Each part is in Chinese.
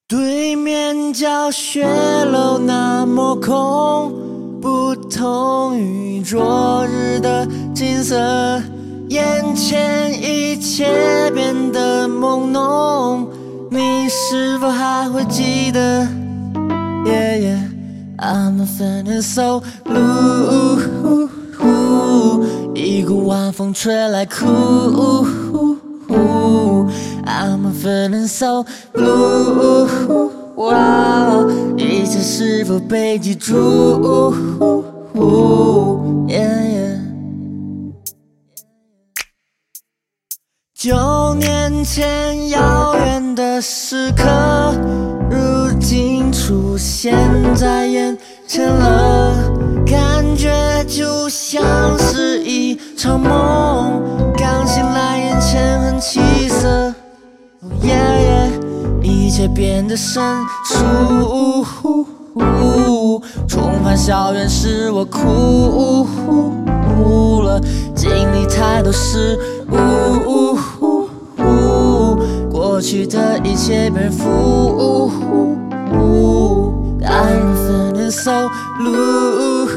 对面教学楼那么空，不同于昨日的景色，眼前一切变得朦胧。你是否还会记得 ？Yeah, yeah, I'm feeling so blue。一股晚风吹来酷。I'm feeling so blue。哇，一切是否被记住？Yeah, yeah。9年前遥远的时刻，如今出现在眼前了，感觉就像是一场梦，刚醒来眼前很起色。Yeah, yeah， 一切变得生疏。重返校园时我哭了，经历太多事物，过去的一切被复。I'm feeling so blue。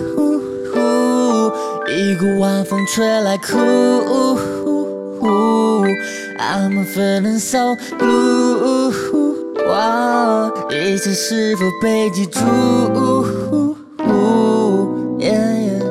一股晚风吹来酷。I'm feeling so blue。哇，一切是否被记住？Yeah, yeah。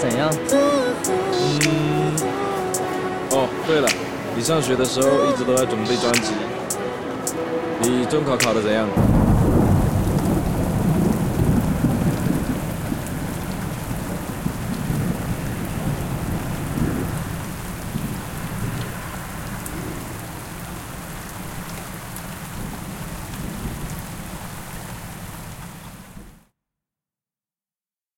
怎样？ 哦，对了，你上学的时候一直都在准备专辑，你中考考得怎样？